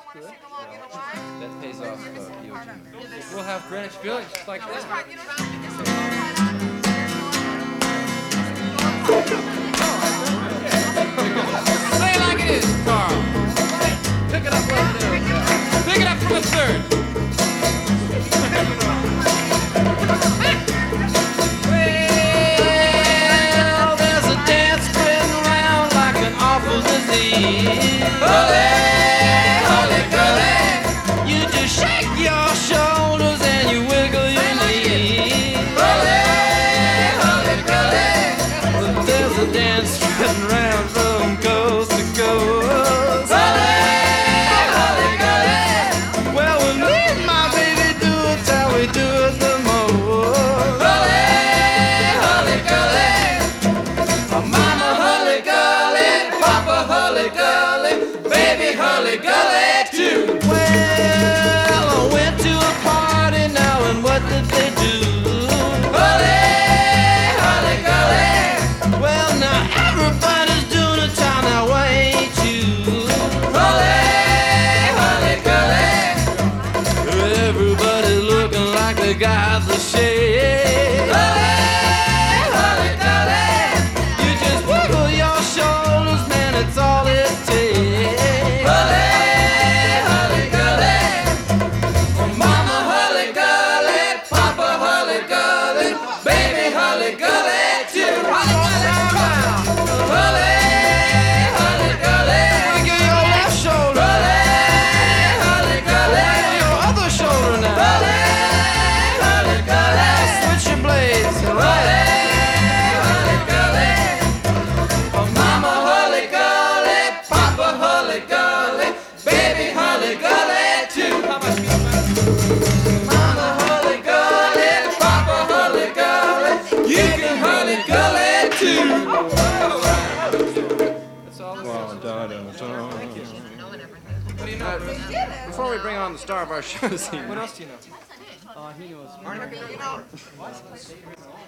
Good. That pays off EOG. We'll have Greenwich Village like this. Play it like it is, Carl. Pick it up like it is. Pick it up from the third. Well, there's a dance spreading around like an awful disease. Holy gully, you just shake your shoulders and you wiggle your knees. Holy gully, but there's a dance spreading around from coast to coast. Holy gully, well, when me and my baby do it, how we do it the most. Holy gully, Mama Holy gully, Papa Holy gully, baby Holy gully too. Well, I went to a party now, and what did they do? Holy gully. Well, now everybody's doing a time, now why ain't you? Holy gully. Everybody's looking like they got the shade. Holy gully. You just wiggle your shoulders, man, it's all it takes. Holy gully. Mama Holy gully, Papa Holy gully, baby Holy gully too. Holy gully. Wiggle your left shoulder. Holy gully. Wiggle your other shoulder now. Holy gully. Switch your blades. Holy gully. Mama Holy gully, Papa Holy gully, baby Holy gully too. Mama Holy gully, Papa Holy gully, you can Holy gully too. That's all. Before we bring on the star of our show this evening, What else do you know? He knows.